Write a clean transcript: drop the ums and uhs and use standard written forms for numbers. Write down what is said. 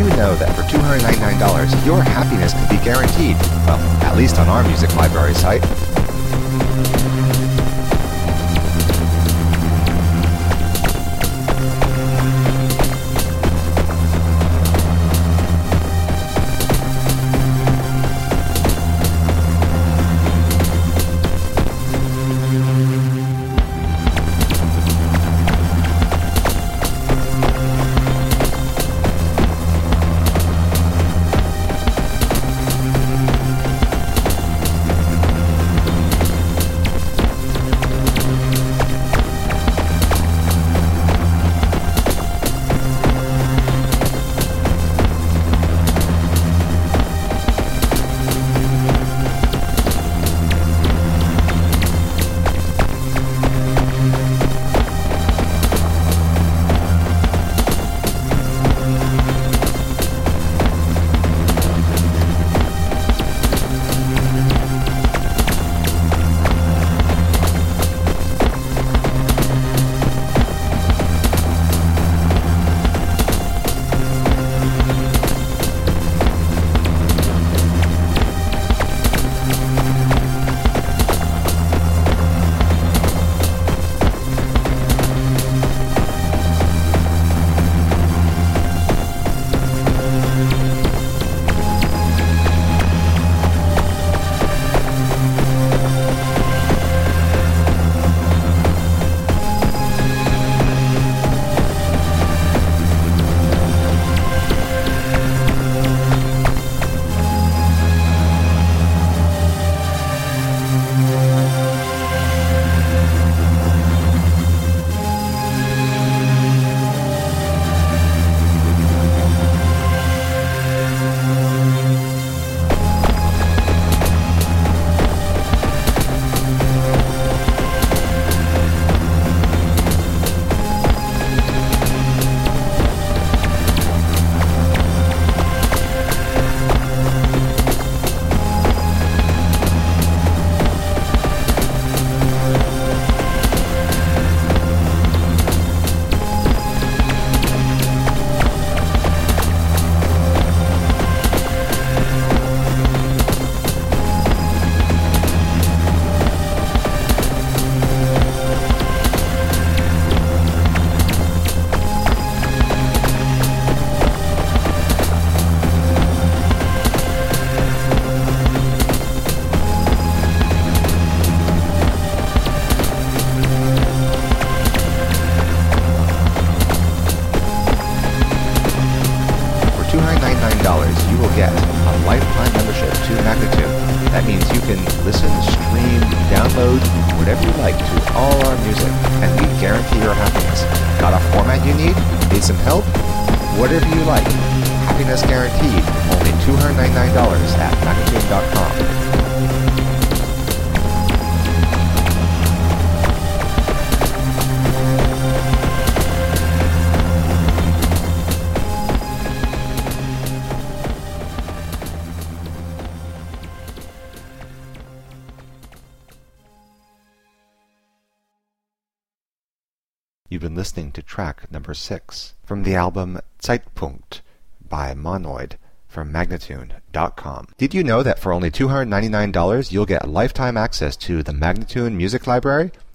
you know that for $299, your happiness can be guaranteed? Well, at least on our music library site. $299, you will get a lifetime membership to Magnatune. That means you can listen, stream, download, whatever you like to all our music, and we guarantee your happiness. Got a format you need? Need some help? Whatever you like. Happiness guaranteed. Only $299 at Magnatune.com. You've been listening to track number 6 from the album Zeitpunkt by Monoid from Magnatune.com. Did you know that for only $299 you'll get lifetime access to the Magnatune music library?